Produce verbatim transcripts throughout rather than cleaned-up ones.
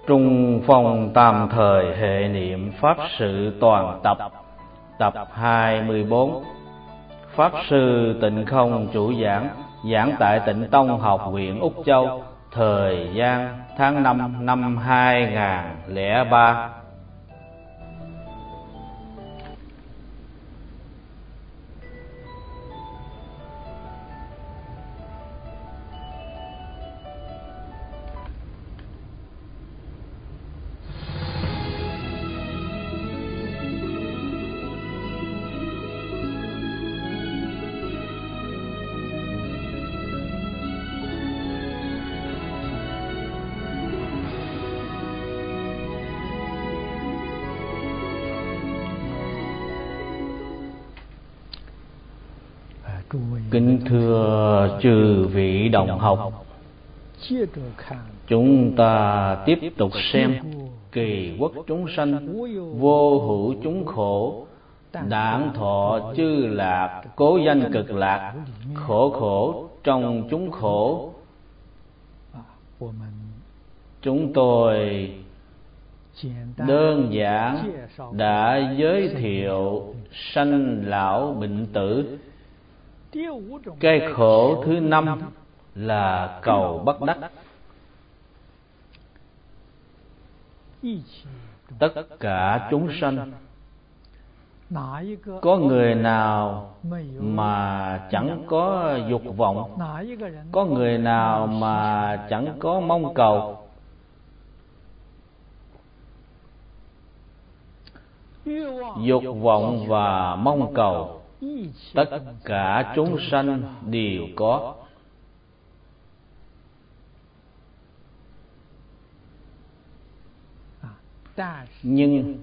Trung phong tạm thời hệ niệm Pháp sự toàn tập. Tập hai mươi bốn. Pháp sư Tịnh Không chủ giảng, giảng tại Tịnh Tông Học viện Úc Châu, thời gian tháng năm năm hai nghìn không trăm lẻ ba. Kính thưa chư vị đồng học, chúng ta tiếp tục xem Kỳ quốc chúng sanh, vô hữu chúng khổ, đản thọ chư lạc, cố danh cực lạc, khổ khổ trong chúng khổ. Chúng tôi đơn giản đã giới thiệu sanh lão bệnh tử. Cái khổ thứ năm là cầu bất đắc. Tất cả chúng sanh, có người nào mà chẳng có dục vọng, có người nào mà chẳng có mong cầu. Dục vọng và mong cầu, tất cả chúng sanh đều có. Nhưng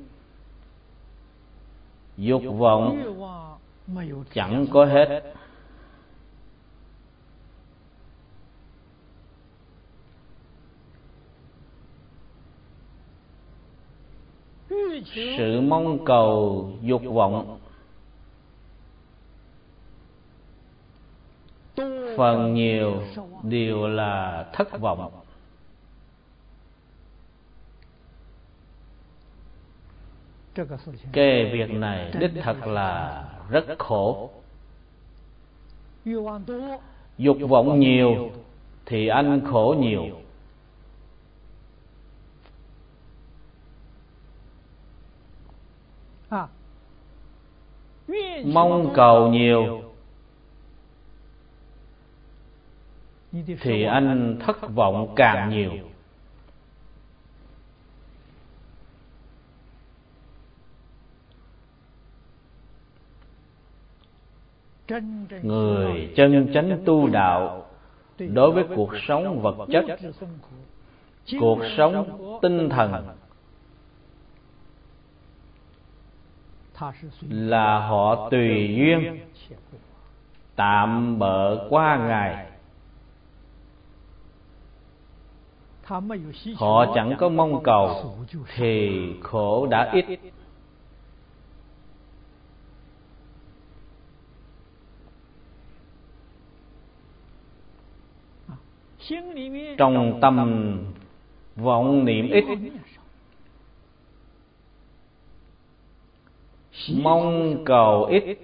dục vọng chẳng có hết. Sự mong cầu dục vọng phần nhiều đều là thất vọng. Cái việc này đích thật là rất khổ. Dục vọng nhiều thì anh khổ nhiều. Mong cầu nhiều thì anh thất vọng càng nhiều. Người chân chánh tu đạo đối với cuộc sống vật chất, cuộc sống tinh thần, là họ tùy duyên tạm bợ qua ngày. Họ chẳng có mong cầu thì khổ đã ít. Trong tâm vọng niệm ít, mong cầu ít,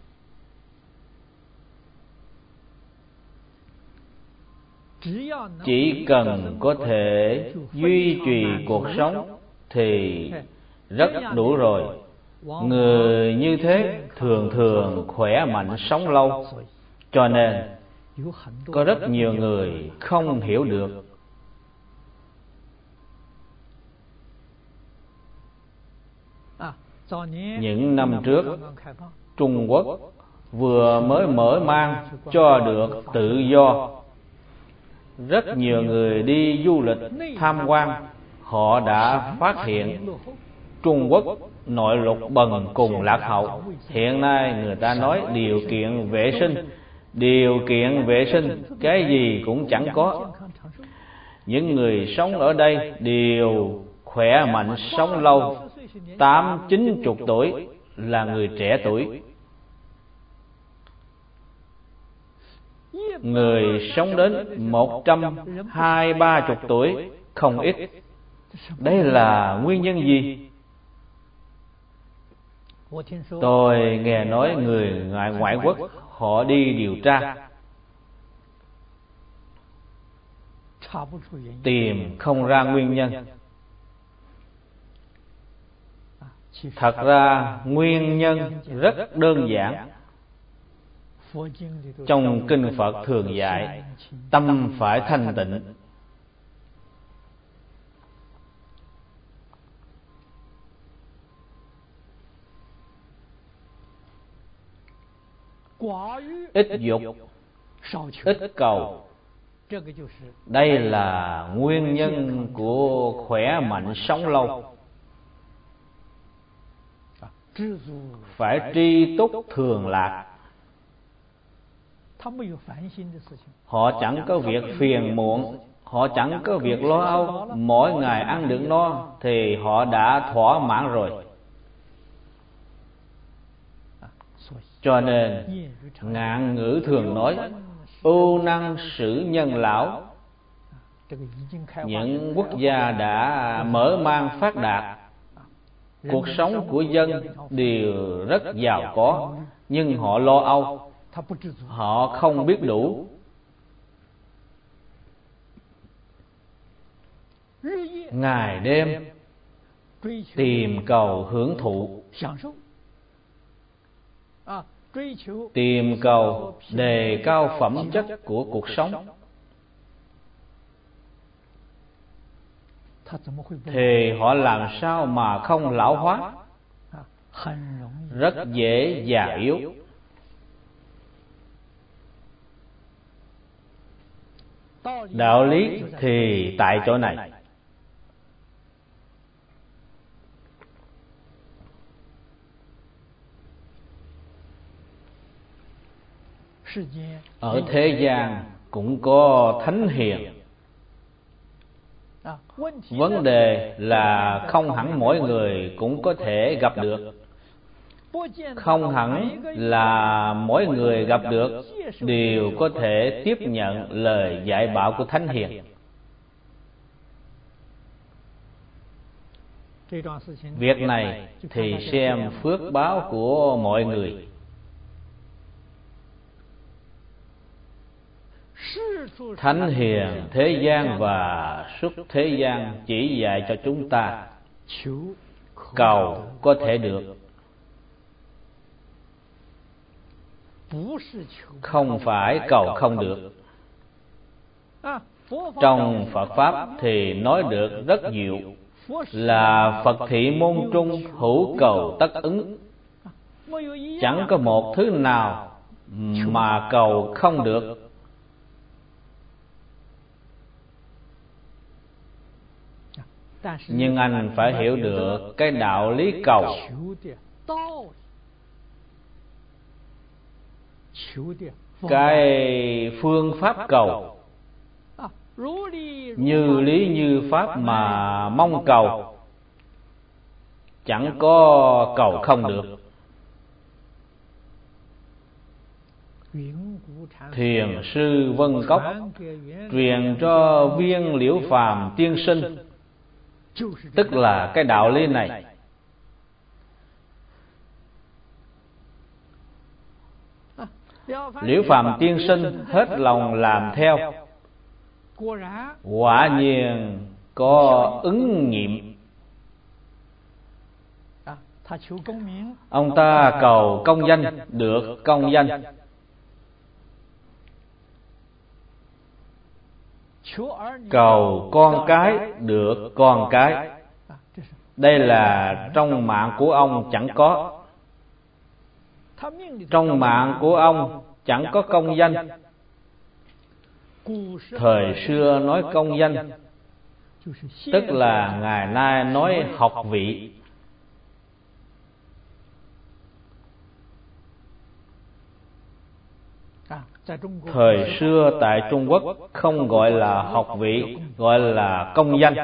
chỉ cần có thể duy trì cuộc sống thì rất đủ rồi. Người như thế thường thường khỏe mạnh sống lâu. Cho nên có rất nhiều người không hiểu được. Những năm trước, Trung Quốc vừa mới mở mang cho được tự do. Rất nhiều người đi du lịch tham quan, họ đã phát hiện Trung Quốc nội lục bần cùng lạc hậu. Hiện nay người ta nói điều kiện vệ sinh, điều kiện vệ sinh cái gì cũng chẳng có. Những người sống ở đây đều khỏe mạnh sống lâu, tám chín chục tuổi là người trẻ tuổi. Người sống đến một trăm hai ba chục tuổi không ít. Đây là nguyên nhân gì? Tôi nghe nói người ngoại ngoại quốc họ đi điều tra, tìm không ra nguyên nhân. Thật ra nguyên nhân rất đơn giản. Trong kinh Phật thường dạy tâm phải thanh tịnh. Ít dục, ít cầu. Đây là nguyên nhân của khỏe mạnh sống lâu. Phải tri túc thường lạc. Họ chẳng có việc phiền muộn, họ chẳng có việc lo âu. Mỗi ngày ăn được no thì họ đã thỏa mãn rồi. Cho nên ngạn ngữ thường nói ưu năng sử nhân lão. Những quốc gia đã mở mang phát đạt, cuộc sống của dân đều rất giàu có, nhưng họ lo âu, họ không biết đủ. Ngày đêm tìm cầu hưởng thụ, tìm cầu đề cao phẩm chất của cuộc sống, thì họ làm sao mà không lão hóa? Rất dễ già yếu. Đạo lý thì tại chỗ này. Ở thế gian cũng có thánh hiền. Vấn đề là không hẳn mỗi người cũng có thể gặp được. Không hẳn là mỗi người gặp được đều có thể tiếp nhận lời dạy bảo của thánh hiền. Việc này thì xem phước báo của mọi người. Thánh hiền thế gian và xuất thế gian chỉ dạy cho chúng ta cầu có thể được, không phải cầu không được. Trong Phật Pháp thì nói được rất nhiều, là Phật thị môn trung hữu cầu tất ứng. Chẳng có một thứ nào mà cầu không được. Nhưng anh phải hiểu được cái đạo lý cầu. Cái phương pháp cầu, như lý như pháp mà mong cầu, chẳng có cầu không được. Thiền sư Vân Cốc truyền cho Viên Liễu Phàm tiên sinh, tức là cái đạo lý này. Liễu Phàm tiên sinh hết lòng làm theo, quả nhiên có ứng nghiệm. Ông ta cầu công danh, được công danh. Cầu con cái, được con cái. Đây là trong mạng của ông chẳng có. Trong mạng của ông chẳng có công danh. Thời xưa nói công danh, tức là ngày nay nói học vị. Thời xưa tại Trung Quốc không gọi là học vị, gọi là công danh.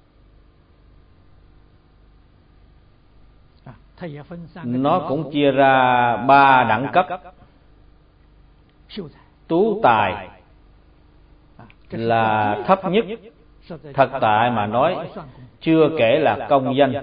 Nó cũng chia ra ba đẳng cấp. Tú tài là thấp nhất, Thật tại mà nói, chưa kể là công danh,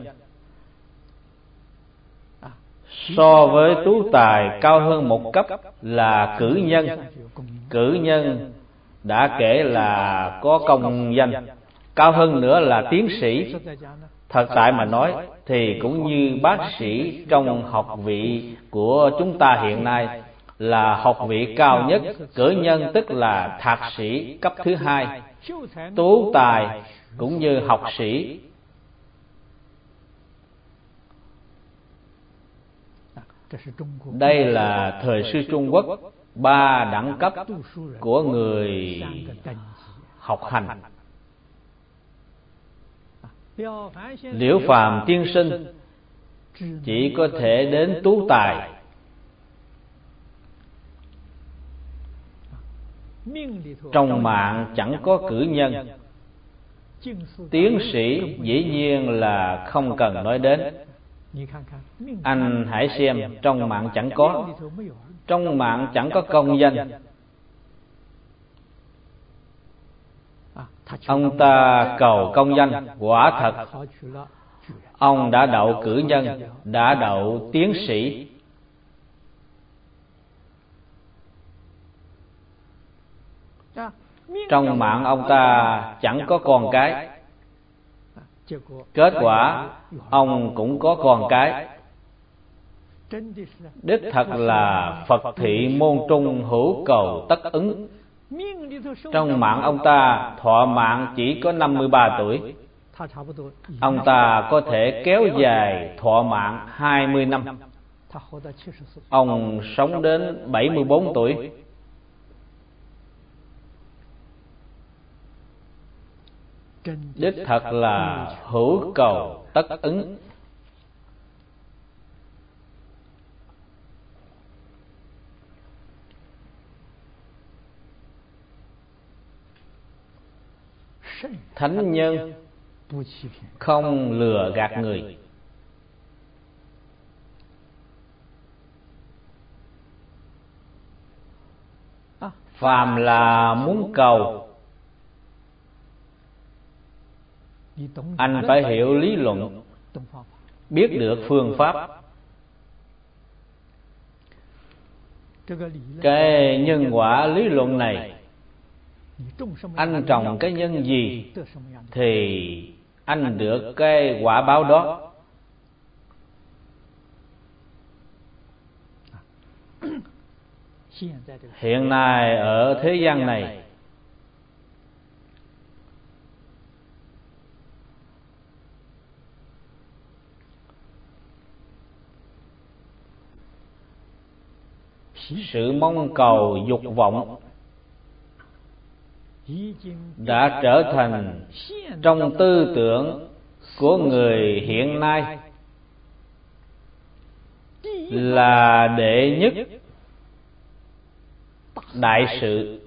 so với tú tài cao hơn một cấp là cử nhân. Cử nhân đã kể là có công danh, cao hơn nữa là tiến sĩ. Thật tại mà nói thì cũng như bác sĩ trong học vị của chúng ta hiện nay là học vị cao nhất. Cử nhân tức là thạc sĩ cấp thứ hai. Tú tài cũng như học sĩ. Đây là thời xưa Trung Quốc ba đẳng cấp của người học hành. Liễu Phàm tiên sinh chỉ có thể đến tú tài. Trong mạng chẳng có cử nhân. Tiến sĩ dĩ nhiên là không cần nói đến. Anh hãy xem, trong mạng chẳng có. Trong mạng chẳng có công danh. Ông ta cầu công danh, quả thật ông đã đậu cử nhân, đã đậu tiến sĩ. Trong mạng ông ta chẳng có con cái. Kết quả ông cũng có con cái. Đích thật là Phật thị môn trung hữu cầu tất ứng. Trong mạng ông ta thọ mạng chỉ có năm mươi ba tuổi. Ông ta có thể kéo dài thọ mạng hai mươi năm. Ông sống đến bảy mươi bốn tuổi. Đích thật là hữu cầu tất ứng. Thánh nhân không lừa gạt người. Phàm là muốn cầu, anh phải hiểu lý luận, biết được phương pháp. Cái nhân quả lý luận này, anh trồng cái nhân gì thì anh được cái quả báo đó. Hiện nay ở thế gian này, sự mong cầu dục vọng đã trở thành trong tư tưởng của người hiện nay là đệ nhất đại sự.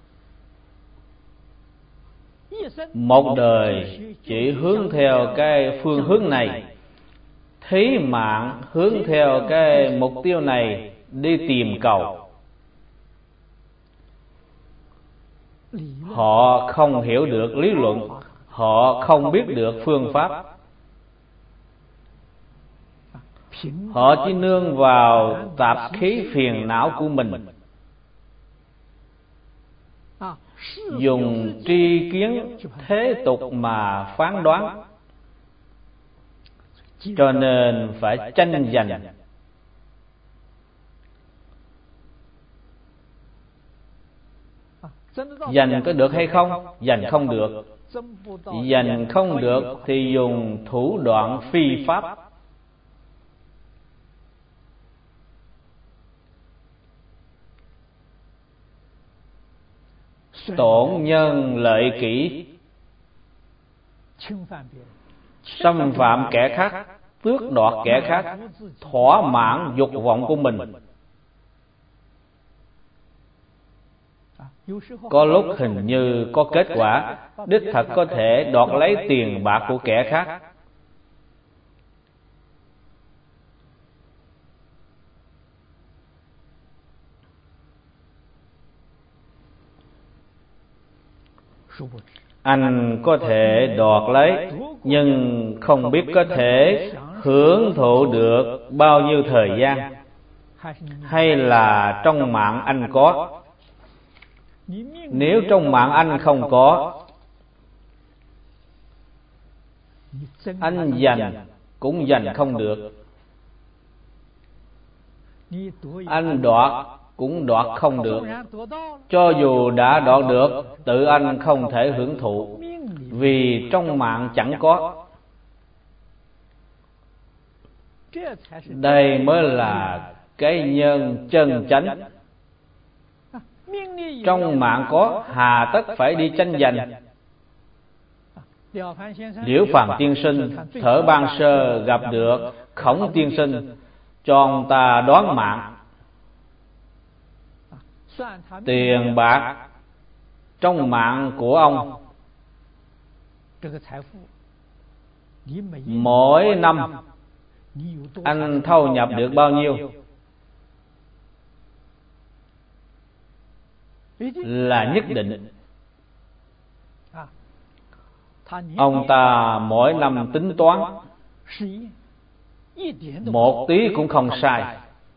Một đời chỉ hướng theo cái phương hướng này, thí mạng hướng theo cái mục tiêu này đi tìm cầu. Họ không hiểu được lý luận, họ không biết được phương pháp. Họ chỉ nương vào tạp khí phiền não của mình, dùng tri kiến thế tục mà phán đoán. Cho nên phải tranh giành. Giành có được hay không? Giành không được. Giành không được thì dùng thủ đoạn phi pháp. Tổn nhân lợi kỷ, xâm phạm kẻ khác, tước đoạt kẻ khác, thỏa mãn dục vọng của mình. Có lúc hình như có kết quả, đích thật có thể đoạt lấy tiền bạc của kẻ khác. Anh có thể đoạt lấy, nhưng không biết có thể hưởng thụ được bao nhiêu thời gian, hay là trong mạng anh có. Nếu trong mạng anh không có, anh giành cũng giành không được, anh đoạt cũng đoạt không được. Cho dù đã đoạt được, tự anh không thể hưởng thụ, vì trong mạng chẳng có. Đây mới là cái nhân chân chánh. Trong mạng có, hà tất phải đi tranh giành. Liễu Phàm tiên sinh thở ban sơ gặp được Khổng tiên sinh, cho ông ta đoán mạng. Tiền bạc trong mạng của ông, mỗi năm anh thâu nhập được bao nhiêu là nhất định. Ông ta mỗi năm tính toán một tí cũng không sai.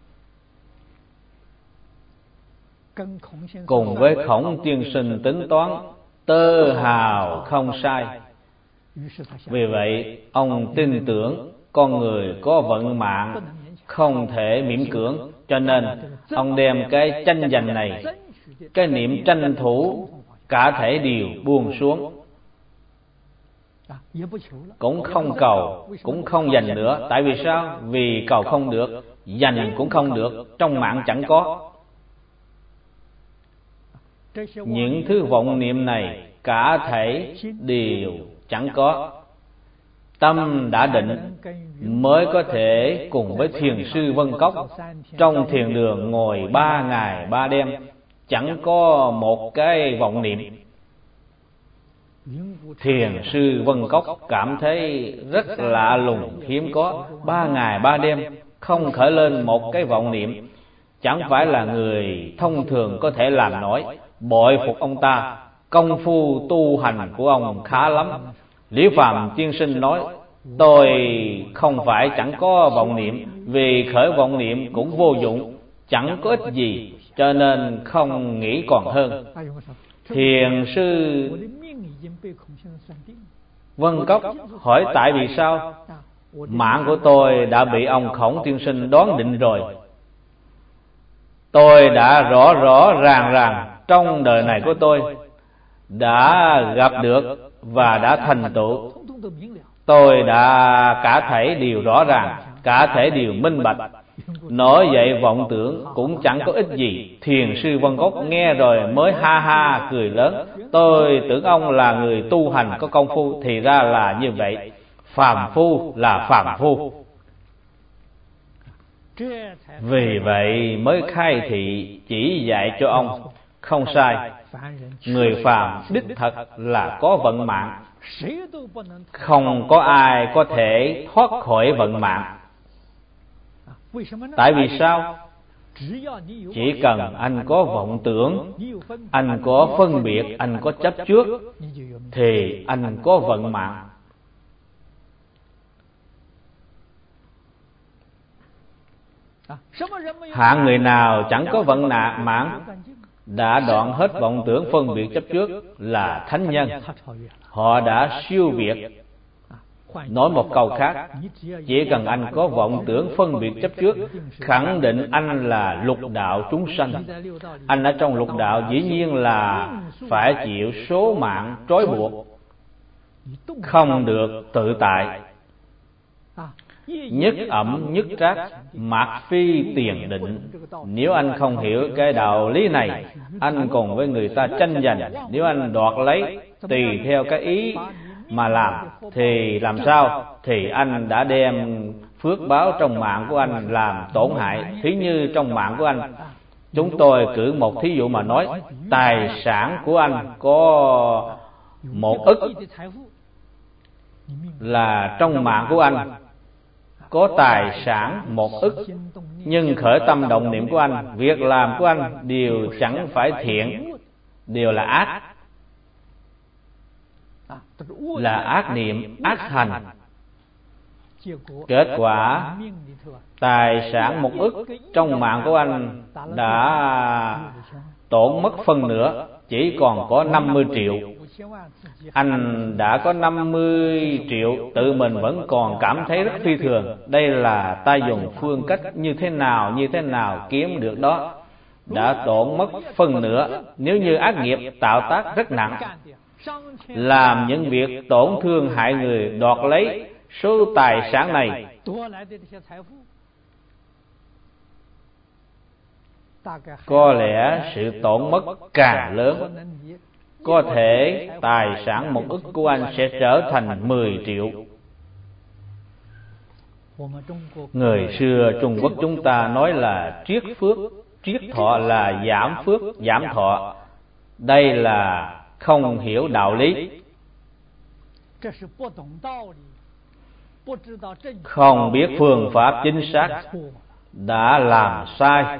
Cùng với Khổng tiên sinh tính toán tơ hào không sai. Vì vậy ông tin tưởng con người có vận mạng, không thể miễn cưỡng. Cho nên ông đem cái tranh giành này, cái niệm tranh thủ, cả thể đều buông xuống, cũng không cầu, cũng không giành nữa. Tại vì sao? Vì cầu không được, giành cũng không được, trong mạng chẳng có. Những thứ vọng niệm này cả thảy đều chẳng có. Tâm đã định mới có thể cùng với thiền sư Vân Cốc trong thiền đường ngồi ba ngày ba đêm, chẳng có một cái vọng niệm. Thiền sư Vân Cốc cảm thấy rất lạ lùng, hiếm có. Ba ngày ba đêm không khởi lên một cái vọng niệm, chẳng phải là người thông thường có thể làm nổi. Bội phục ông ta, công phu tu hành của ông khá lắm. Liễu Phàm tiên sinh nói, tôi không phải chẳng có vọng niệm, vì khởi vọng niệm cũng vô dụng, chẳng có ích gì, cho nên không nghĩ còn hơn. Thiền sư Vân Cốc hỏi tại vì sao? Mạng của tôi đã bị ông Khổng tiên sinh đoán định rồi. Tôi đã rõ rõ ràng ràng trong đời này của tôi đã gặp được và đã thành tựu. Tôi đã cả thể đều rõ ràng, cả thể đều minh bạch. Nói vậy vọng tưởng cũng chẳng có ích gì. Thiền sư Vân Cốc nghe rồi mới ha ha cười lớn. Tôi tưởng ông là người tu hành có công phu, thì ra là như vậy. Phàm phu là phàm phu. Vì vậy mới khai thị chỉ dạy cho ông. Không sai, người phàm đích thật là có vận mạng, không có ai có thể thoát khỏi vận mạng. Tại vì sao? Chỉ cần anh có vọng tưởng, anh có phân biệt, anh có chấp trước, thì anh có vận mạng. Hạng người nào chẳng có vận nạn mạng, đã đoạn hết vọng tưởng phân biệt chấp trước là thánh nhân. Họ đã siêu việt. Nói một câu khác, chỉ cần anh có vọng tưởng phân biệt chấp trước, khẳng định anh là lục đạo chúng sanh. Anh ở trong lục đạo dĩ nhiên là phải chịu số mạng trói buộc, không được tự tại. Nhất ẩm nhất trác, mạt phi tiền định. Nếu anh không hiểu cái đạo lý này, anh cùng với người ta tranh giành. Nếu anh đoạt lấy tùy theo cái ý mà làm, thì làm sao? Thì anh đã đem phước báo trong mạng của anh làm tổn hại. Thí như trong mạng của anh, chúng tôi cử một thí dụ mà nói, tài sản của anh có một ức, là trong mạng của anh có tài sản một ức, nhưng khởi tâm động niệm của anh, việc làm của anh đều chẳng phải thiện, đều là ác. là ác niệm, ác hành. Kết quả tài sản một ức trong mạng của anh đã tổn mất phân nửa, chỉ còn có năm mươi triệu. Anh đã có năm mươi triệu, tự mình vẫn còn cảm thấy rất phi thường. Đây là ta dùng phương cách như thế nào, như thế nào kiếm được đó. Đã tổn mất phân nửa. Nếu như ác nghiệp tạo tác rất nặng, làm những việc tổn thương hại người, đoạt lấy số tài sản này, có lẽ sự tổn mất càng lớn. Có thể tài sản một ức của anh sẽ trở thành mười triệu. Người xưa Trung Quốc chúng ta nói là triết phước, triết thọ là giảm phước, giảm thọ. Đây là không hiểu đạo lý, không biết phương pháp chính xác, đã làm sai.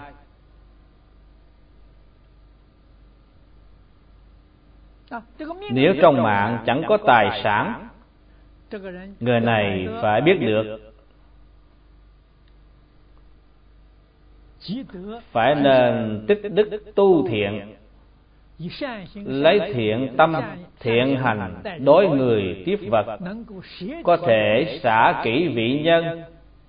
Nếu trong mạng chẳng có tài sản, người này phải biết được phải nên tích đức tu thiện, lấy thiện tâm, thiện hành đối người tiếp vật, có thể xả kỹ vị nhân.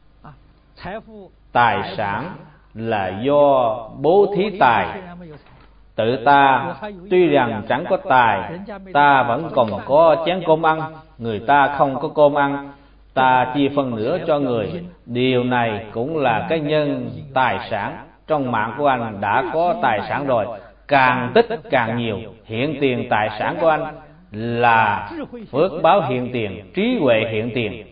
Tài sản là do bố thí tài. Tự ta tuy rằng chẳng có tài, ta vẫn còn có chén cơm ăn, người ta không có cơm ăn, ta chia phân nửa cho người. Điều này cũng là cái nhân tài sản. Trong mạng của anh đã có tài sản rồi, càng tích càng nhiều. Hiện tiền tài sản của anh là phước báo hiện tiền, trí huệ hiện tiền.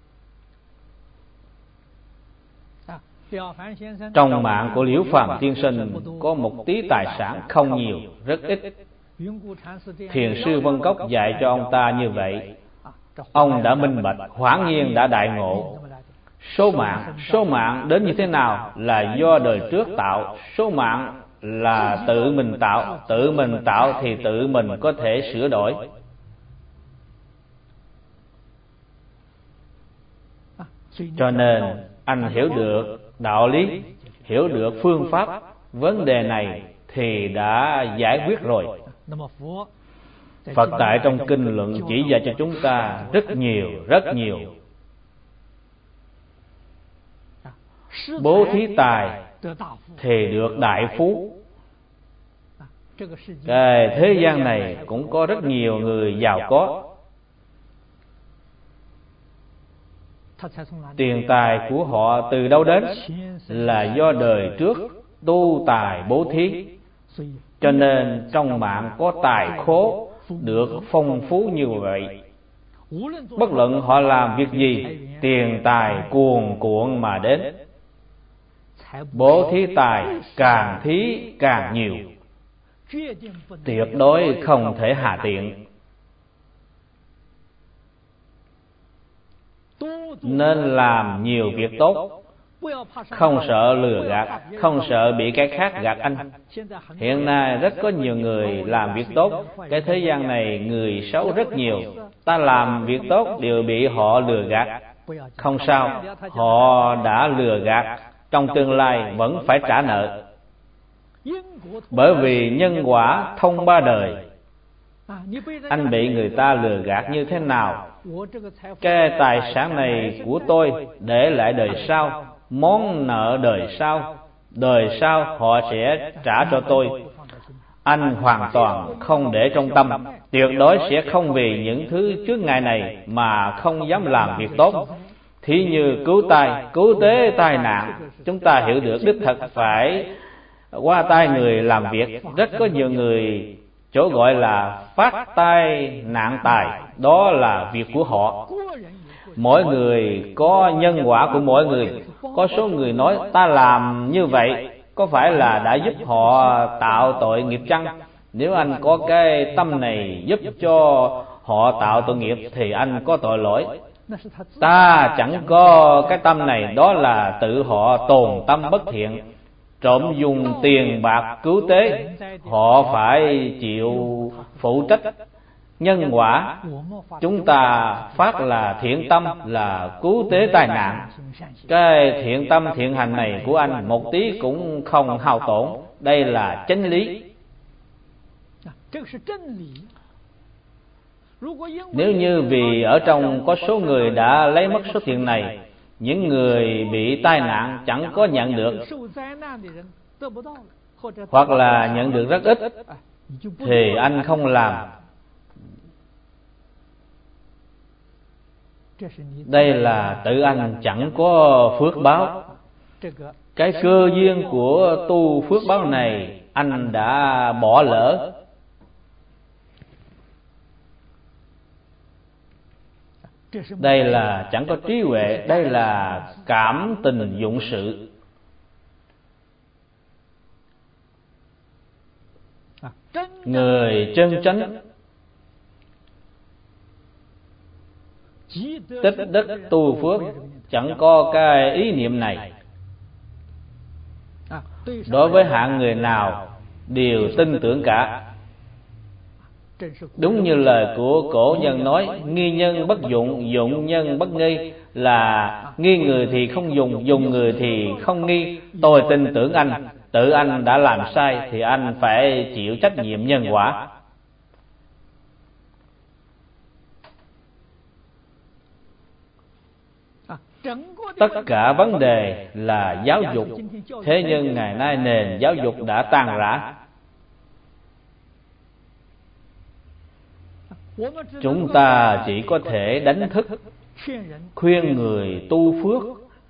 Trong mạng của Liễu Phàm tiên sinh có một tí tài sản, không nhiều, rất ít. Thiền sư Vân Cốc dạy cho ông ta như vậy. Ông đã minh bạch, hoảng nhiên đã đại ngộ. Số mạng, số mạng đến như thế nào là do đời trước tạo. Số mạng là tự mình tạo, tự mình tạo thì tự mình có thể sửa đổi. Cho nên anh hiểu được đạo lý, hiểu được phương pháp vấn đề này thì đã giải quyết rồi. Phật tại trong kinh luận chỉ dạy cho chúng ta rất nhiều, rất nhiều. Bố thí tài thì được đại phú. Cái thế gian này cũng có rất nhiều người giàu có. Tiền tài của họ từ đâu đến? Là do đời trước tu tài bố thí. Cho nên trong mạng có tài khố được phong phú như vậy. Bất luận họ làm việc gì, tiền tài cuồn cuộn mà đến. Bố thí tài càng thí càng nhiều, tuyệt đối không thể hạ tiện. Nên làm nhiều việc tốt, không sợ lừa gạt, không sợ bị cái khác gạt anh. Hiện nay rất có nhiều người làm việc tốt. Cái thế gian này người xấu rất nhiều. Ta làm việc tốt đều bị họ lừa gạt. Không sao, họ đã lừa gạt, trong tương lai vẫn phải trả nợ. Bởi vì nhân quả thông ba đời. Anh bị người ta lừa gạt như thế nào? Cái tài sản này của tôi để lại đời sau, món nợ đời sau, đời sau họ sẽ trả cho tôi. Anh hoàn toàn không để trong tâm, tuyệt đối sẽ không vì những thứ trước ngày này mà không dám làm việc tốt. Thí như cứu tai, cứu tế tai nạn, chúng ta hiểu được đích thật phải qua tay người làm việc. Rất có nhiều người chỗ gọi là phát tai nạn tài, đó là việc của họ. Mỗi người có nhân quả của mỗi người. Có số người nói ta làm như vậy có phải là đã giúp họ tạo tội nghiệp chăng? Nếu anh có cái tâm này giúp cho họ tạo tội nghiệp thì anh có tội lỗi. Ta chẳng có cái tâm này, đó là tự họ tồn tâm bất thiện, trộm dùng tiền bạc cứu tế, họ phải chịu phụ trách nhân quả. Chúng ta phát là thiện tâm là cứu tế tai nạn. Cái thiện tâm thiện hành này của anh một tí cũng không hao tổn. Đây là chánh lý. Nếu như vì ở trong có số người đã lấy mất số tiền này, những người bị tai nạn chẳng có nhận được, hoặc là nhận được rất ít, thì anh không làm. Đây là tự anh chẳng có phước báo. Cái cơ duyên của tu phước báo này anh đã bỏ lỡ. Đây là chẳng có trí huệ, đây là cảm tình dụng sự. Người chân chánh tích đức tu phước chẳng có cái ý niệm này. Đối với hạng người nào đều tin tưởng cả. Đúng như lời của cổ nhân nói, nghi nhân bất dụng, dụng nhân bất nghi, là nghi người thì không dùng, dùng người thì không nghi. Tôi tin tưởng anh, tự anh đã làm sai thì anh phải chịu trách nhiệm nhân quả. Tất cả vấn đề là giáo dục. Thế nhưng ngày nay nền giáo dục đã tan rã. Chúng ta chỉ có thể đánh thức, khuyên người tu phước.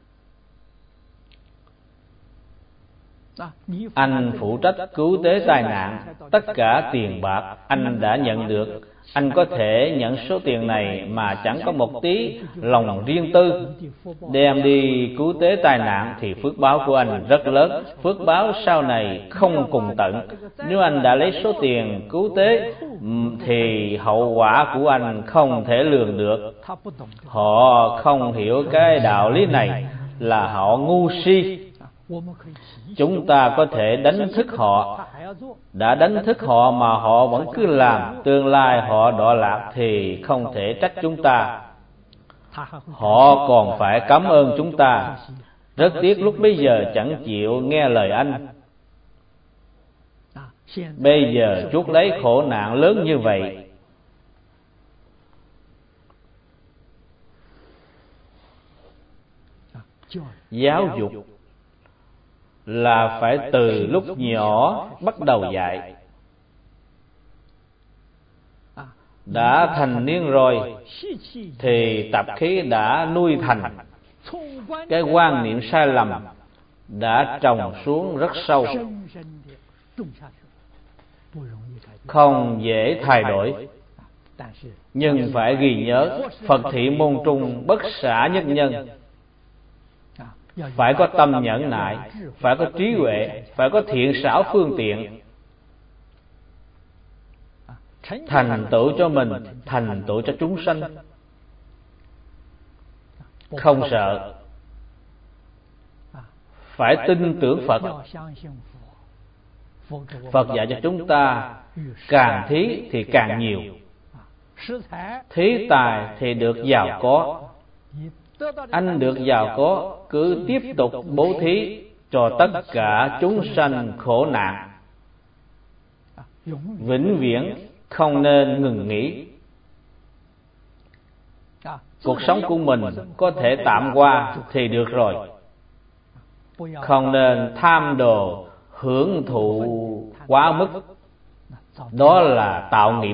Anh phụ trách cứu tế tai nạn, tất cả tiền bạc anh đã nhận được. Anh có thể nhận số tiền này mà chẳng có một tí lòng riêng tư, đem đi cứu tế tai nạn thì phước báo của anh rất lớn. Phước báo sau này không cùng tận. Nếu anh đã lấy số tiền cứu tế thì hậu quả của anh không thể lường được. Họ không hiểu cái đạo lý này, là họ ngu si. Chúng ta có thể đánh thức họ. Đã đánh thức họ mà họ vẫn cứ làm, tương lai họ đọa lạc thì không thể trách chúng ta. Họ còn phải cảm ơn chúng ta. Rất tiếc lúc bây giờ chẳng chịu nghe lời anh. Bây giờ chuốc lấy khổ nạn lớn như vậy. Giáo dục là phải từ lúc nhỏ bắt đầu dạy. Đã thành niên rồi thì tập khí đã nuôi thành. Cái quan niệm sai lầm đã trồng xuống rất sâu, không dễ thay đổi. Nhưng phải ghi nhớ, Phật thị môn trung bất xả nhất nhân. Phải có tâm nhẫn nại, phải có trí huệ, phải có thiện xảo phương tiện. Thành tựu cho mình, thành tựu cho chúng sanh. Không sợ. Phải tin tưởng Phật. Phật dạy cho chúng ta càng thí thì càng nhiều. Thí tài thì được giàu có. Anh được giàu có, cứ tiếp tục bố thí cho tất cả chúng sanh khổ nạn. Vĩnh viễn không nên ngừng nghỉ. Cuộc sống của mình có thể tạm qua thì được rồi. Không nên tham đồ hưởng thụ quá mức. Đó là tạo nghiệp.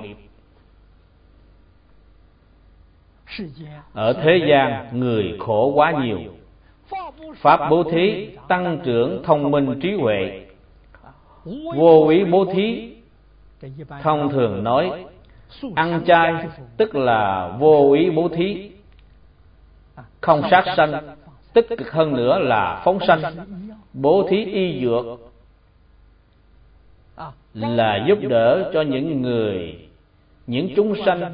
Ở thế gian người khổ quá nhiều. Pháp bố thí tăng trưởng thông minh trí huệ. Vô ý bố thí, thông thường nói ăn chay tức là vô ý bố thí. Không sát sanh, tích cực hơn nữa là phóng sanh. Bố thí y dược là giúp đỡ cho những người, những chúng sanh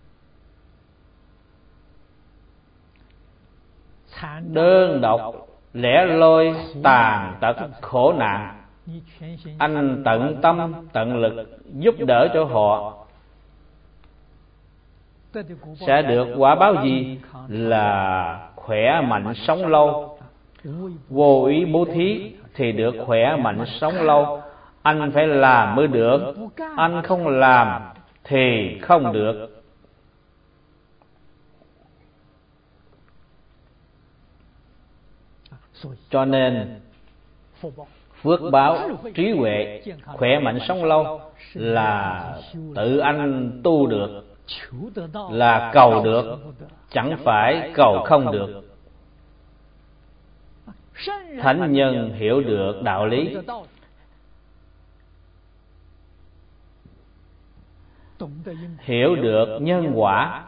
đơn độc lẻ loi tàn tật khổ nạn, anh tận tâm tận lực giúp đỡ cho họ, sẽ được quả báo gì? Là khỏe mạnh sống lâu. Vô ý bố thí thì được khỏe mạnh sống lâu. Anh phải làm mới được, anh không làm thì không được. Cho nên phước báo, trí huệ, khỏe mạnh sống lâu là tự anh tu được, là cầu được, chẳng phải cầu không được. Thánh nhân hiểu được đạo lý, hiểu được nhân quả.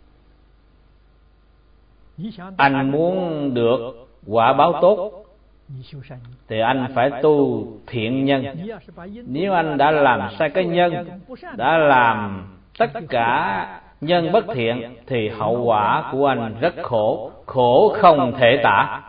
Anh muốn được quả báo tốt thì anh phải tu thiện nhân. Nếu anh đã làm sai cái nhân, đã làm tất cả nhân bất thiện, thì hậu quả của anh rất khổ, khổ không thể tả.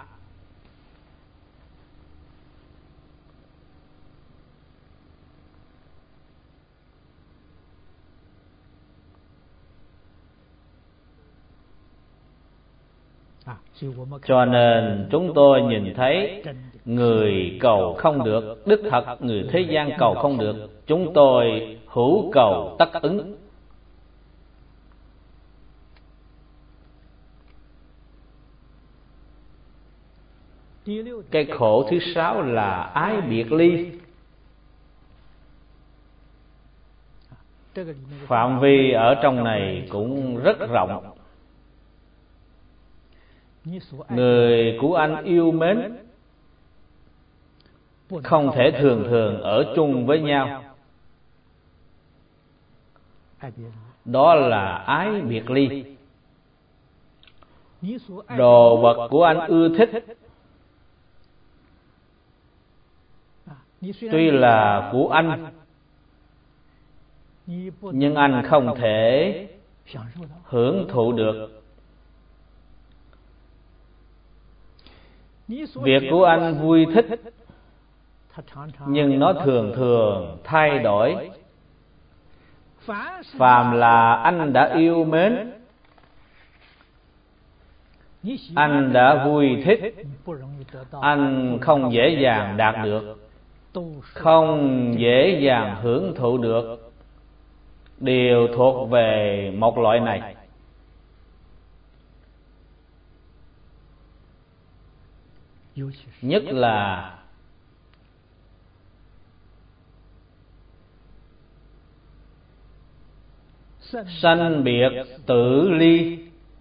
Cho nên chúng tôi nhìn thấy người cầu không được, đích thật người thế gian cầu không được, chúng tôi hữu cầu tất ứng. Cái khổ thứ sáu là ái biệt ly. Phạm vi ở trong này cũng rất rộng. Người của anh yêu mến không thể thường thường ở chung với nhau, đó là ái biệt ly. Đồ vật của anh ưa thích tuy là của anh, nhưng anh không thể hưởng thụ được. Việc của anh vui thích, nhưng nó thường thường thay đổi. Phàm là anh đã yêu mến, anh đã vui thích, anh không dễ dàng đạt được, không dễ dàng hưởng thụ được, đều thuộc về một loại này. Nhất là sanh biệt tử ly.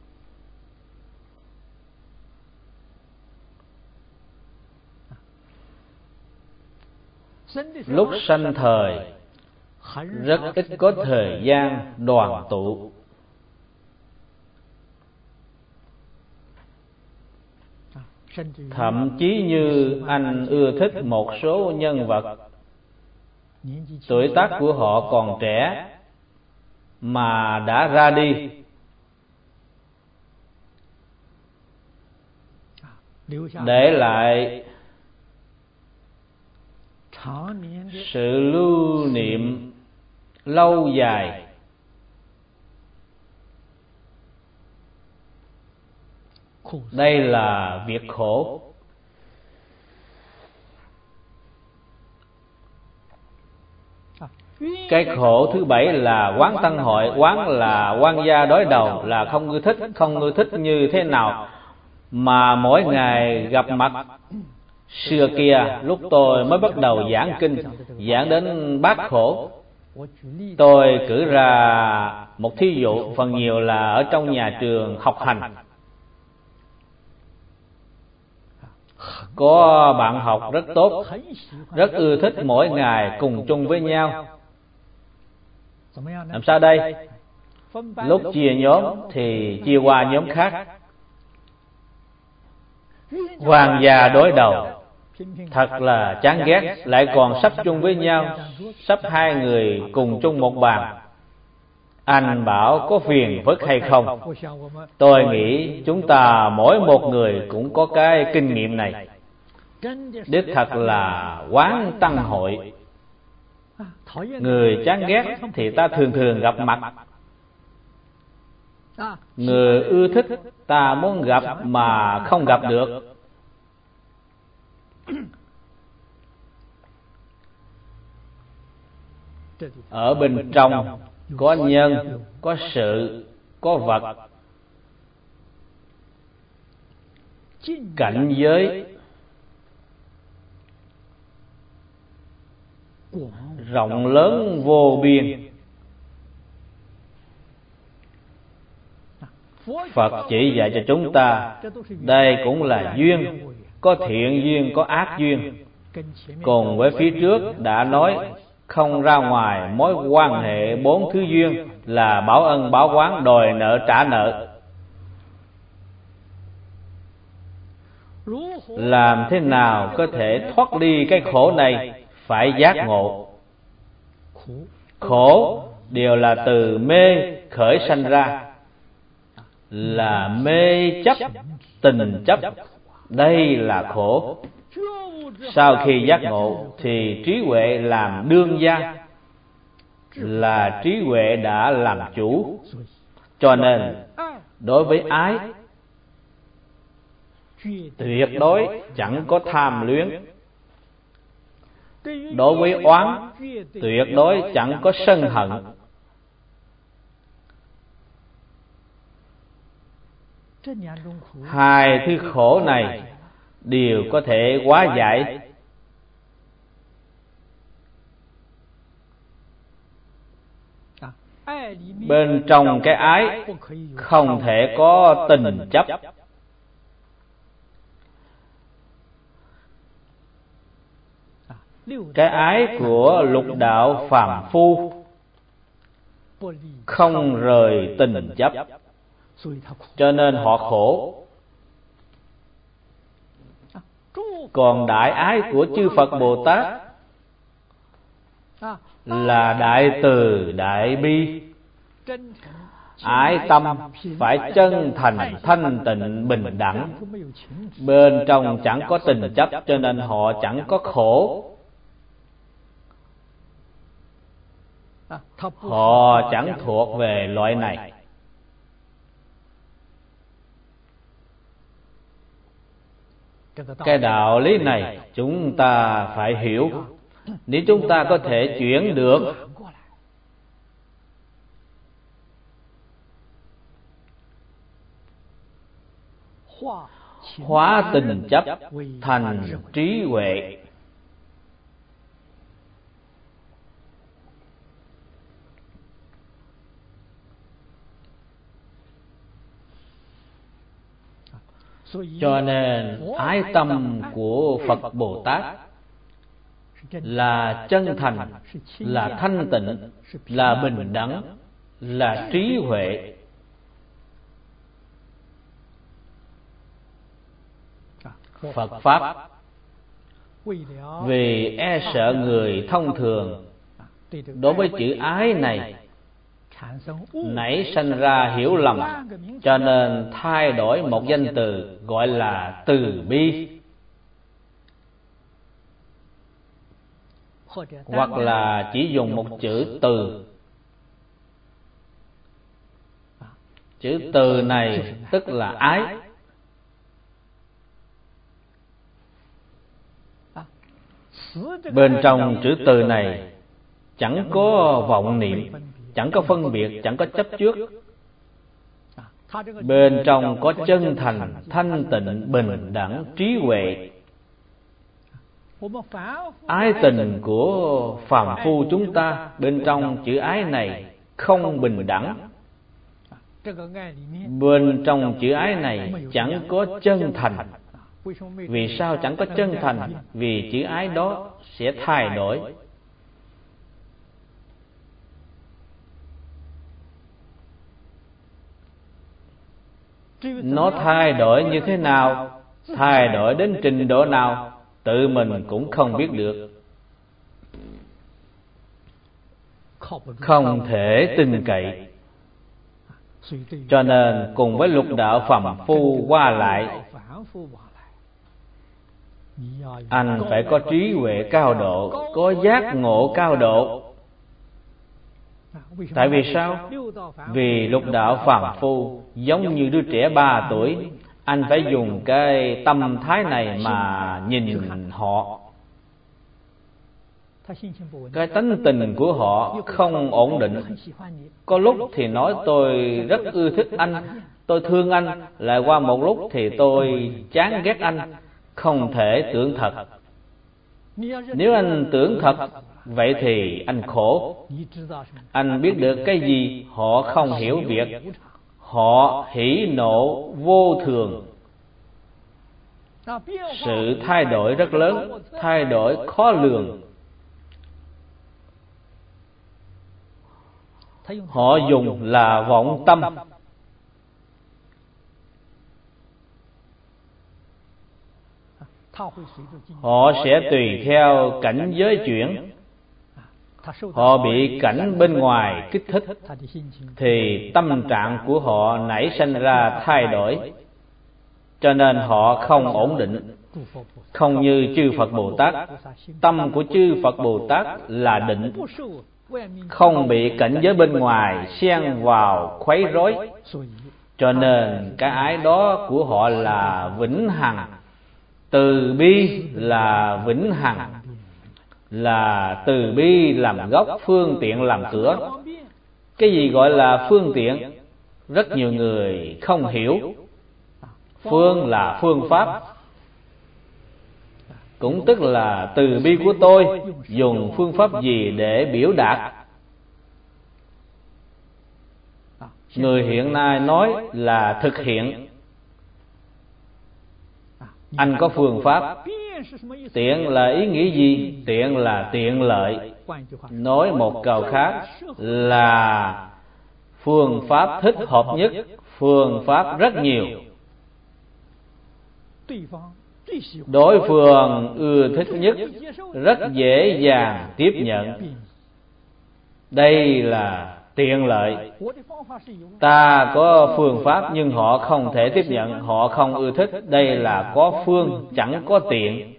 Lúc sanh thời rất ít có thời gian đoàn tụ. Thậm chí như anh ưa thích một số nhân vật, tuổi tác của họ còn trẻ mà đã ra đi, để lại sự lưu niệm lâu dài. Đây là việc khổ. Cái khổ thứ bảy là quán tăng hội. Quán là quan gia đối đầu, là không ưa thích. Không ưa thích như thế nào mà mỗi ngày gặp mặt. Xưa kia lúc tôi mới bắt đầu giảng kinh, giảng đến bát khổ, tôi cử ra một thí dụ, phần nhiều là ở trong nhà trường học hành. Có bạn học rất tốt, rất ưa thích mỗi ngày cùng chung với nhau. Làm sao đây? Lúc chia nhóm thì chia qua nhóm khác. Hoàng gia đối đầu, thật là chán ghét. Lại còn sắp chung với nhau, sắp hai người cùng chung một bàn. Anh bảo có phiền phức hay không? Tôi nghĩ chúng ta mỗi một người cũng có cái kinh nghiệm này. Đích thật là quán tăng hội. Người chán ghét thì ta thường thường gặp mặt. Người ưa thích ta muốn gặp mà không gặp được. Ở bên trong có nhân, có sự, có vật. Cảnh giới rộng lớn vô biên. Phật chỉ dạy cho chúng ta, đây cũng là duyên, có thiện duyên, có ác duyên. Cùng với phía trước đã nói không ra ngoài mối quan hệ bốn thứ duyên là báo ân báo oán, đòi nợ trả nợ. Làm thế nào có thể thoát đi cái khổ này? Phải giác ngộ. Khổ đều là từ mê khởi sanh ra, là mê chấp, tình chấp. Đây là khổ. Sau khi giác ngộ thì trí huệ làm đương gia, là trí huệ đã làm chủ. Cho nên đối với ái tuyệt đối chẳng có tham luyến, đối với oán tuyệt đối chẳng có sân hận. Hai thứ khổ này đều có thể hóa giải. Bên trong cái ái không thể có tình chấp. Cái ái của lục đạo phàm phu không rời tình chấp, cho nên họ khổ. Còn đại ái của chư Phật Bồ Tát là đại từ đại bi. Ái tâm phải chân thành, thanh tịnh, bình đẳng. Bên trong chẳng có tình chấp, cho nên họ chẳng có khổ. Họ chẳng thuộc về loại này. Cái đạo lý này chúng ta phải hiểu. Nếu chúng ta có thể chuyển được hóa tình chấp thành trí huệ, cho nên ái tâm của Phật Bồ Tát là chân thành, là thanh tịnh, là bình đẳng, là trí huệ. Phật Pháp vì e sợ người thông thường đối với chữ ái này nảy sanh ra hiểu lầm, cho nên thay đổi một danh từ gọi là từ bi, hoặc là chỉ dùng một chữ từ. Chữ từ này tức là ái. Bên trong chữ từ này chẳng có vọng niệm, chẳng có phân biệt, chẳng có chấp trước. Bên trong có chân thành, thanh tịnh, bình đẳng, trí huệ. Ái tình của phàm phu chúng ta, bên trong chữ ái này không bình đẳng. Bên trong chữ ái này chẳng có chân thành. Vì sao chẳng có chân thành? Vì chữ ái đó sẽ thay đổi. Nó thay đổi như thế nào, thay đổi đến trình độ nào, tự mình cũng không biết được. Không thể tin cậy. Cho nên cùng với lục đạo phàm phu qua lại, anh phải có trí huệ cao độ, có giác ngộ cao độ. Tại vì sao? Vì lục đạo phàm phu giống như đứa trẻ ba tuổi, anh phải dùng cái tâm thái này mà nhìn họ. Cái tánh tình của họ không ổn định. Có lúc thì nói tôi rất ưa thích anh, tôi thương anh, lại qua một lúc thì tôi chán ghét anh, không thể tưởng thật. Nếu anh tưởng thật, vậy thì anh khổ. Anh biết được cái gì? Họ không hiểu việc. Họ hỉ nộ vô thường. Sự thay đổi rất lớn, thay đổi khó lường. Họ dùng là vọng tâm. Họ sẽ tùy theo cảnh giới chuyển. Họ bị cảnh bên ngoài kích thích, thì tâm trạng của họ nảy sinh ra thay đổi. Cho nên họ không ổn định. Không như chư Phật Bồ Tát. Tâm của chư Phật Bồ Tát là định, không bị cảnh giới bên ngoài xen vào khuấy rối. Cho nên cái ái đó của họ là vĩnh hằng. Từ bi là vĩnh hằng, là từ bi làm gốc, phương tiện làm cửa. Cái gì gọi là phương tiện? Rất nhiều người không hiểu. Phương là phương pháp, cũng tức là từ bi của tôi dùng phương pháp gì để biểu đạt. Người hiện nay nói là thực hiện. Anh có phương pháp. Tiện là ý nghĩa gì? Tiện là tiện lợi. Nói một câu khác là phương pháp thích hợp nhất. Phương pháp rất nhiều. Đối phương ưa thích nhất, rất dễ dàng tiếp nhận. Đây là tiện lợi. Ta có phương pháp nhưng họ không thể tiếp nhận, họ không ưa thích. Đây là có phương, chẳng có tiện.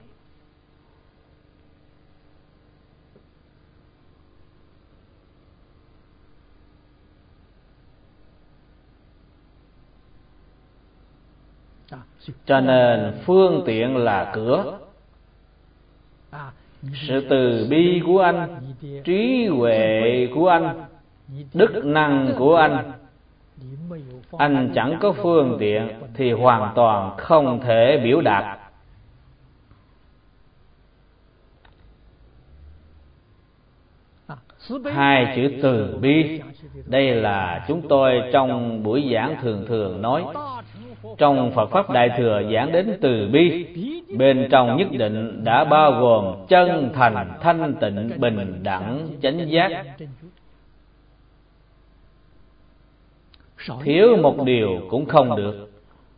Cho nên phương tiện là cửa. Sự từ bi của anh, trí huệ của anh, đức năng của anh, anh chẳng có phương tiện thì hoàn toàn không thể biểu đạt. Hai chữ từ bi, đây là chúng tôi trong buổi giảng thường thường nói. Trong Phật Pháp Đại Thừa giảng đến từ bi, bên trong nhất định đã bao gồm chân thành, thanh tịnh, bình đẳng, chánh giác. Thiếu một điều cũng không được.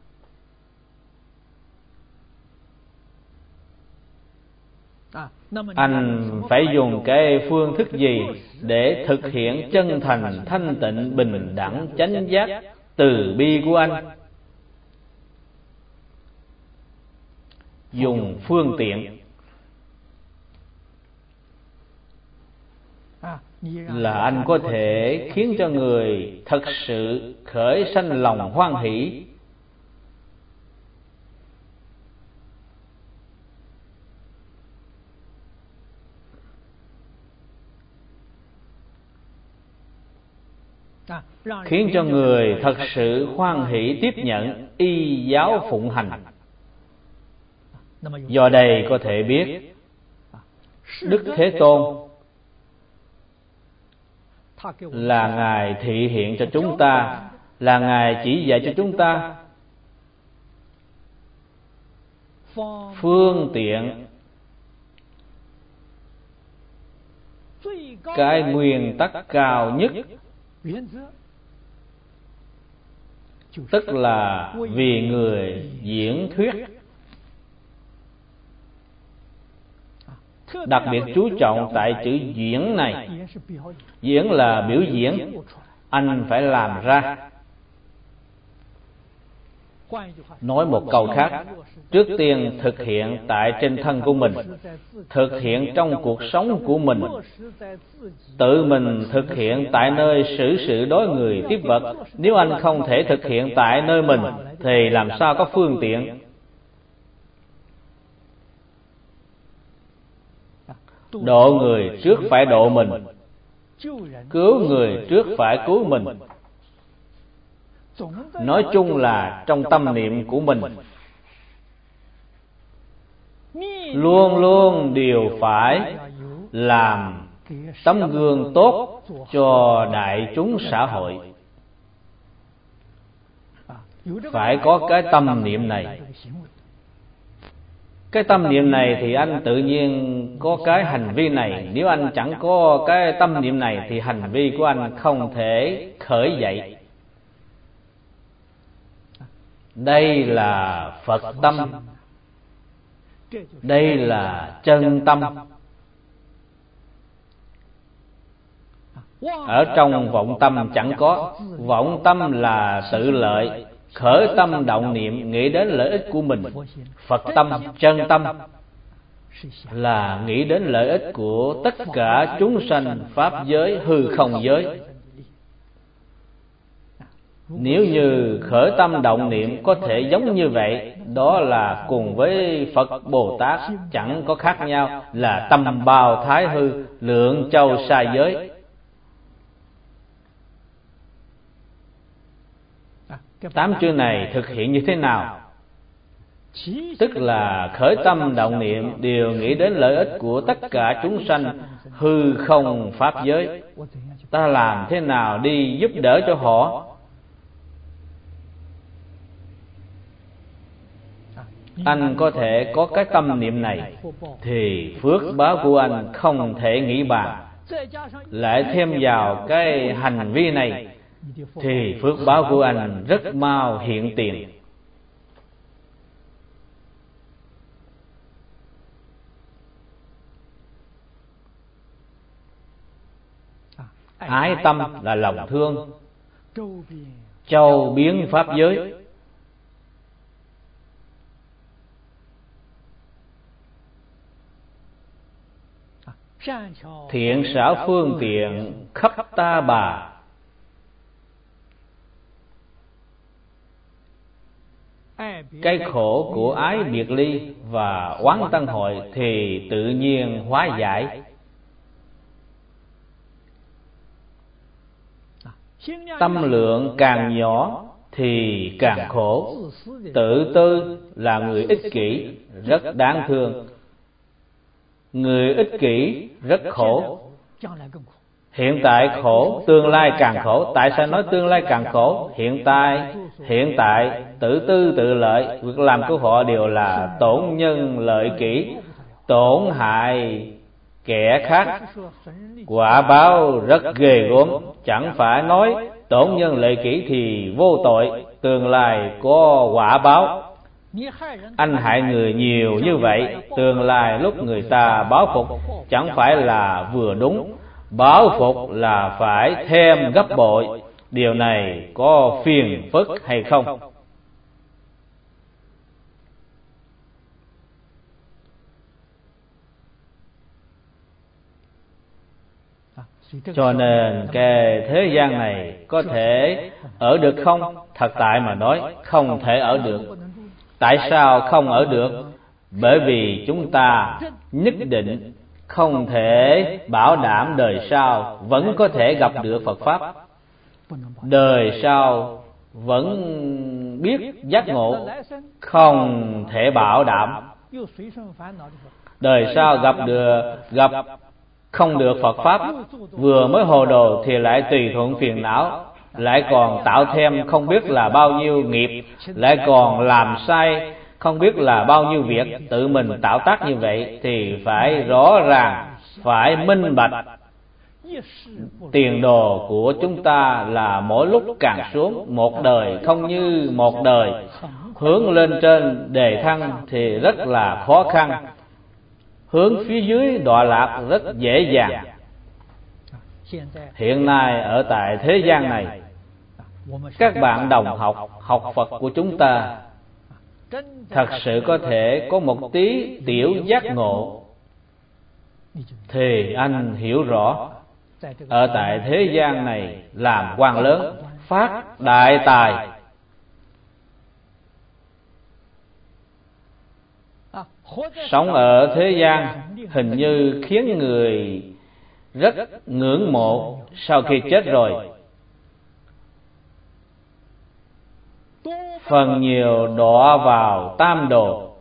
Anh phải dùng cái phương thức gì để thực hiện chân thành, thanh tịnh, bình đẳng, chánh giác, từ bi của anh? Dùng phương tiện là anh có thể khiến cho người thật sự khởi sanh lòng hoan hỷ. Khiến cho người thật sự hoan hỷ tiếp nhận, y giáo phụng hành. Do đây có thể biết Đức Thế Tôn là Ngài thị hiện cho chúng ta, là Ngài chỉ dạy cho chúng ta phương tiện, cái nguyên tắc cao nhất, tức là vì người diễn thuyết. Đặc biệt chú trọng tại chữ diễn này. Diễn là biểu diễn, anh phải làm ra. Nói một câu khác, trước tiên thực hiện tại trên thân của mình, thực hiện trong cuộc sống của mình, tự mình thực hiện tại nơi xử sự đối người tiếp vật. Nếu anh không thể thực hiện tại nơi mình thì làm sao có phương tiện? Độ người trước phải độ mình, cứu người trước phải cứu mình. Nói chung là trong tâm niệm của mình luôn luôn đều phải làm tấm gương tốt cho đại chúng xã hội. Phải có cái tâm niệm này. Cái tâm niệm này thì anh tự nhiên có cái hành vi này. Nếu anh chẳng có cái tâm niệm này thì hành vi của anh không thể khởi dậy. Đây là Phật tâm, đây là chân tâm. Ở trong vọng tâm chẳng có. Vọng tâm là tự lợi, khởi tâm động niệm nghĩ đến lợi ích của mình. Phật tâm, chân tâm là nghĩ đến lợi ích của tất cả chúng sanh pháp giới, hư không giới. Nếu như khởi tâm động niệm có thể giống như vậy, đó là cùng với Phật Bồ Tát chẳng có khác nhau, là tâm bao thái hư, lượng châu sa giới. Tám chương này thực hiện như thế nào? Tức là khởi tâm động niệm đều nghĩ đến lợi ích của tất cả chúng sanh hư không pháp giới. Ta làm thế nào đi giúp đỡ cho họ? Anh có thể có cái tâm niệm này thì phước báo của anh không thể nghĩ bàn. Lại thêm vào cái hành vi này thì phước báo của anh rất mau hiện tiền. Ái tâm là lòng thương, châu biến pháp giới. Thiện xảo phương tiện khắp ta bà. Cái khổ của ái biệt ly và oán tân hội thì tự nhiên hóa giải. Tâm lượng càng nhỏ thì càng khổ. Tự tư là người ích kỷ, rất đáng thương. Người ích kỷ rất khổ. Hiện tại khổ, tương lai càng khổ. Tại sao nói tương lai càng khổ? Hiện tại Hiện tại tự tư tự lợi, việc làm của họ đều là tổn nhân lợi kỷ, tổn hại kẻ khác. Quả báo rất ghê gớm. Chẳng phải nói tổn nhân lợi kỷ thì vô tội, tương lai có quả báo. Anh hại người nhiều như vậy, tương lai lúc người ta báo phục chẳng phải là vừa đúng. Báo phục là phải thêm gấp bội. Điều này có phiền phức hay không? Cho nên cái thế gian này có thể ở được không? Thật tại mà nói, không thể ở được. Tại sao không ở được? Bởi vì chúng ta nhất định không thể bảo đảm đời sau vẫn có thể gặp được Phật Pháp. Đời sau vẫn biết giác ngộ, không thể bảo đảm. Đời sau gặp được gặp không được Phật Pháp, vừa mới hồ đồ thì lại tùy thuận phiền não, lại còn tạo thêm không biết là bao nhiêu nghiệp, lại còn làm sai không biết là bao nhiêu việc, tự mình tạo tác như vậy thì phải rõ ràng, phải minh bạch. Tiền đồ của chúng ta là mỗi lúc càng xuống, một đời không như một đời. Hướng lên trên đề thăng thì rất là khó khăn, hướng phía dưới đọa lạc rất dễ dàng. Hiện nay ở tại thế gian này, các bạn đồng học học Phật của chúng ta thật sự có thể có một tí tiểu giác ngộ, thì anh hiểu rõ ở tại thế gian này làm quan lớn, phát đại tài, sống ở thế gian hình như khiến người rất ngưỡng mộ. Sau khi chết rồi, phần nhiều đọa vào tam đồ.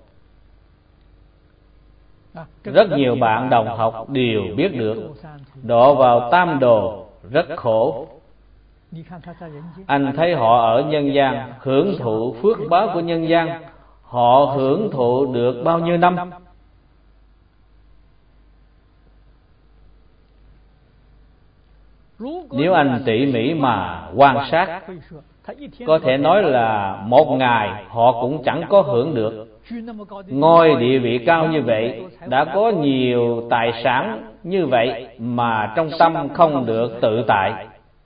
Rất nhiều bạn đồng học đều biết được đọa vào tam đồ rất khổ. Anh thấy họ ở nhân gian hưởng thụ phước báo của nhân gian, họ hưởng thụ được bao nhiêu năm? Nếu anh tỉ mỉ mà quan sát, có thể nói là một ngày họ cũng chẳng có hưởng được. Ngôi địa vị cao như vậy, đã có nhiều tài sản như vậy mà trong tâm không được tự tại.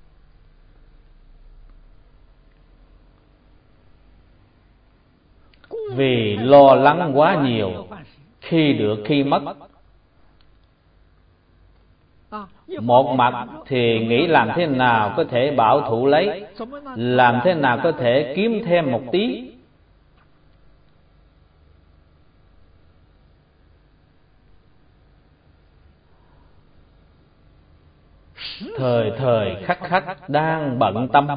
Vì lo lắng quá nhiều, khi được khi mất. Một mặt thì nghĩ làm thế nào có thể bảo thủ lấy, làm thế nào có thể kiếm thêm một tí. Thời thời khắc khắc đang bận tâm.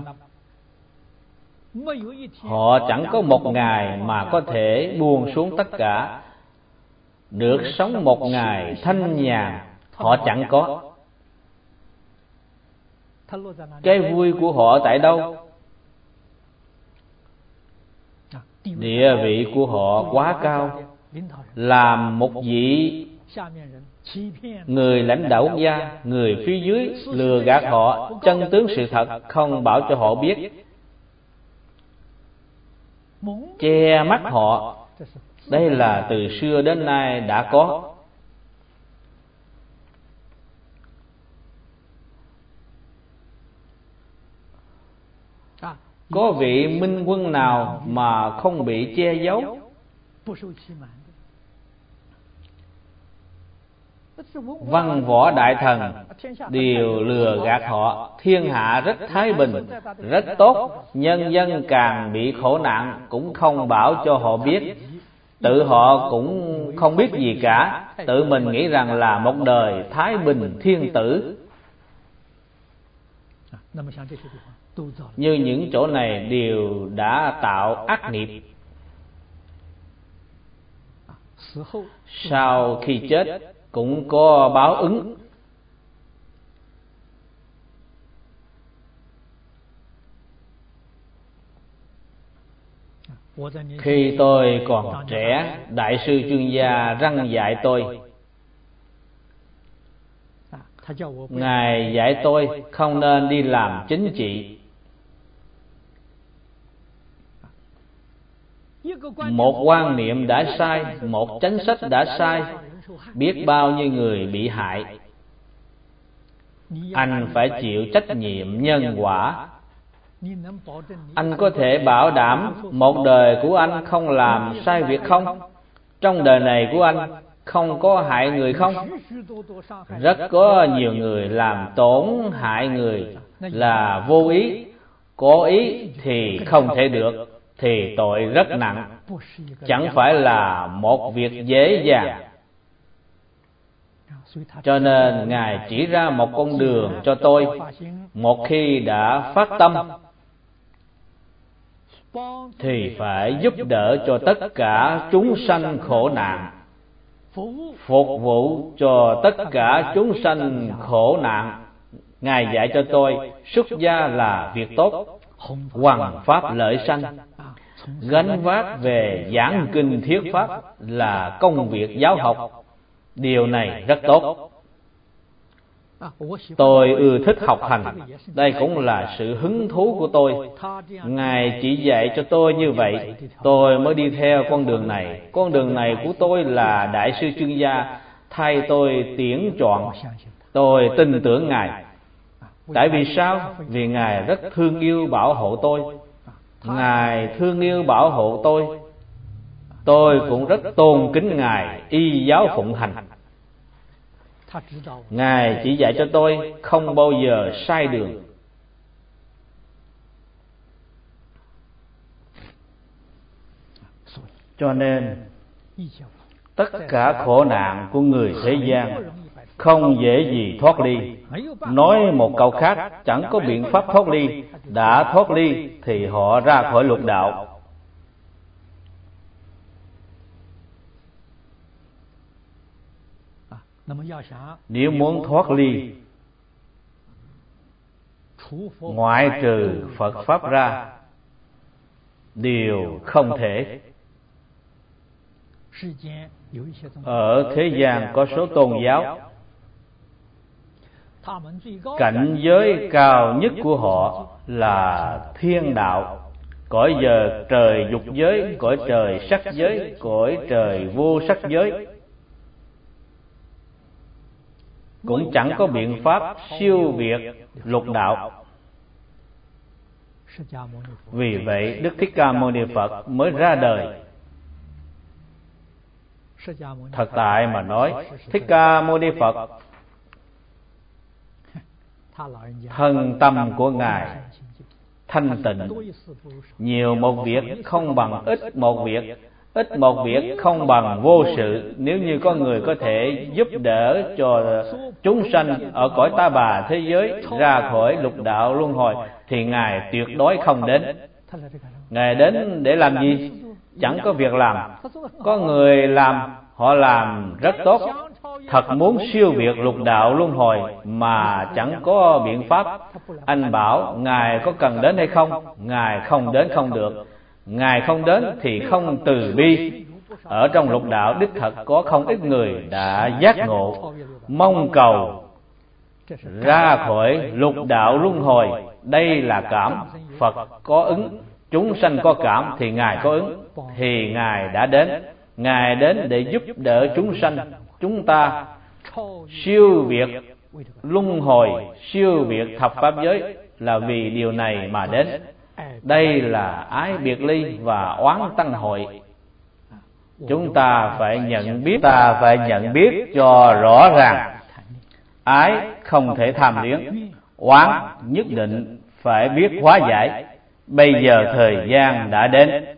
Họ chẳng có một ngày mà có thể buông xuống tất cả, được sống một ngày thanh nhàn, họ chẳng có. Cái vui của họ tại đâu? Địa vị của họ quá cao, làm một vị người lãnh đạo quốc gia, người phía dưới lừa gạt họ chân tướng sự thật, không bảo cho họ biết, che mắt họ. Đây là từ xưa đến nay đã có. Có vị minh quân nào mà không bị che giấu? Văn võ đại thần đều lừa gạt họ. Thiên hạ rất thái bình, rất tốt, nhân dân càng bị khổ nạn cũng không bảo cho họ biết. Tự họ cũng không biết gì cả, tự mình nghĩ rằng là một đời thái bình thiên tử. Như những chỗ này đều đã tạo ác nghiệp. Sau khi chết cũng có báo ứng. Khi tôi còn trẻ, Đại sư chuyên gia răn dạy tôi. Ngài dạy tôi không nên đi làm chính trị. Một quan niệm đã sai, một chính sách đã sai, biết bao nhiêu người bị hại. Anh phải chịu trách nhiệm nhân quả. Anh có thể bảo đảm một đời của anh không làm sai việc không? Trong đời này của anh không có hại người không? Rất có nhiều người làm tổn hại người là vô ý, cố ý thì không thể được, thì tội rất nặng, chẳng phải là một việc dễ dàng. Cho nên Ngài chỉ ra một con đường cho tôi. Một khi đã phát tâm thì phải giúp đỡ cho tất cả chúng sanh khổ nạn, phục vụ cho tất cả chúng sanh khổ nạn. Ngài dạy cho tôi xuất gia là việc tốt, hoằng pháp lợi sanh, gánh vác về giảng kinh thuyết pháp là công việc giáo học. Điều này rất tốt. Tôi ưa thích học hành, đây cũng là sự hứng thú của tôi. Ngài chỉ dạy cho tôi như vậy, tôi mới đi theo con đường này. Con đường này của tôi là Đại sư chuyên gia thay tôi tuyển chọn. Tôi tin tưởng Ngài. Tại vì sao? Vì Ngài rất thương yêu bảo hộ tôi. Ngài thương yêu bảo hộ tôi. Tôi cũng rất tôn kính Ngài, y giáo phụng hành. Ngài chỉ dạy cho tôi không bao giờ sai đường. Cho nên tất cả khổ nạn của người thế gian không dễ gì thoát ly. Nói một câu khác, chẳng có biện pháp thoát ly. Đã thoát ly thì họ ra khỏi lục đạo. Nếu muốn thoát ly, ngoại trừ Phật Pháp ra, điều không thể. Ở thế gian có số tôn giáo, cảnh giới cao nhất của họ là thiên đạo, cõi giờ trời dục giới, cõi trời sắc giới, cõi trời vô sắc giới. Cũng chẳng có biện pháp siêu việt lục đạo. Vì vậy Đức Thích Ca Mâu Ni Phật mới ra đời. Thật tại mà nói, Thích Ca Mâu Ni Phật, thân tâm của Ngài thanh tịnh, nhiều một việc không bằng ít một việc, ít một việc không bằng vô sự. Nếu như có người có thể giúp đỡ cho chúng sanh ở cõi ta bà thế giới ra khỏi lục đạo luân hồi, thì Ngài tuyệt đối không đến. Ngài đến để làm gì? Chẳng có việc làm. Có người làm, họ làm rất tốt, thật muốn siêu việt lục đạo luân hồi mà chẳng có biện pháp. Anh bảo Ngài có cần đến hay không? Ngài không đến không được. Ngài không đến thì không từ bi. Ở trong lục đạo đích thật có không ít người đã giác ngộ, mong cầu ra khỏi lục đạo luân hồi. Đây là cảm. Phật có ứng, chúng sanh có cảm thì Ngài có ứng, thì Ngài đã đến. Ngài đến để giúp đỡ chúng sanh, chúng ta siêu việt luân hồi, siêu việt thập pháp giới, là vì điều này mà đến. Đây là ái biệt ly và oán tăng hội. Chúng ta phải nhận biết, ta phải nhận biết cho rõ ràng. Ái không thể tham luyến, oán nhất định phải biết hóa giải. Bây giờ thời gian đã đến.